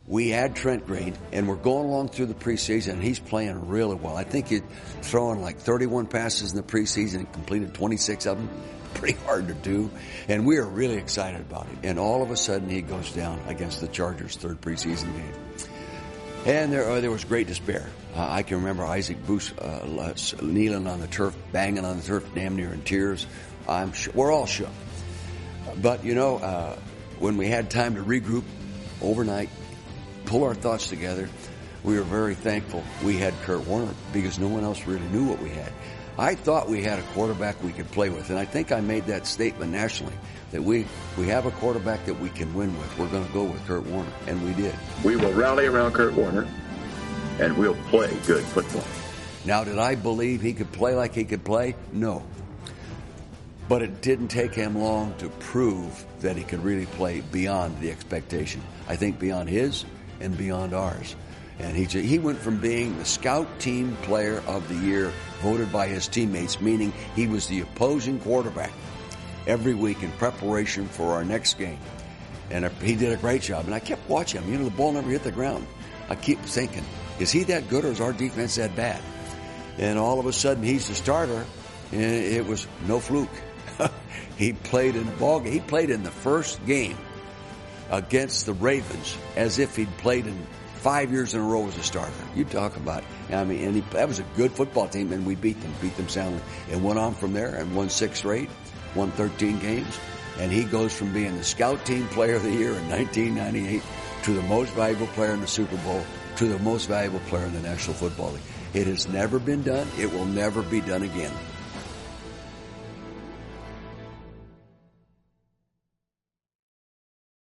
we add Trent Green, and we're going along through the preseason, and he's playing really well. I think he's throwing like 31 passes in the preseason and completed 26 of them. Pretty hard to do, and we are really excited about it. And all of a sudden, he goes down against the Chargers' third preseason game. And there was great despair. I can remember Isaac Bruce kneeling on the turf, banging on the turf, damn near in tears. We're all shook. But, when we had time to regroup overnight, pull our thoughts together, we were very thankful we had Kurt Warner because no one else really knew what we had. I thought we had a quarterback we could play with, and I think I made that statement nationally, that we have a quarterback that we can win with. We're going to go with Kurt Warner, and we did. We will rally around Kurt Warner, and we'll play good football. Now, did I believe he could play like he could play? No. But it didn't take him long to prove that he could really play beyond the expectation. I think beyond his and beyond ours. And he went from being the scout team player of the year voted by his teammates, meaning he was the opposing quarterback every week in preparation for our next game. And he did a great job. And I kept watching him. The ball never hit the ground. I keep thinking, is he that good or is our defense that bad? And all of a sudden, he's the starter, and it was no fluke. He played in the ball game. He played in the first game against the Ravens as if he'd played in 5 years in a row as a starter. You talk about, that was a good football team, and we beat them soundly, and went on from there and won 6 straight, won 13 games, and he goes from being the scout team player of the year in 1998 to the most valuable player in the Super Bowl to the most valuable player in the National Football League. It has never been done. It will never be done again.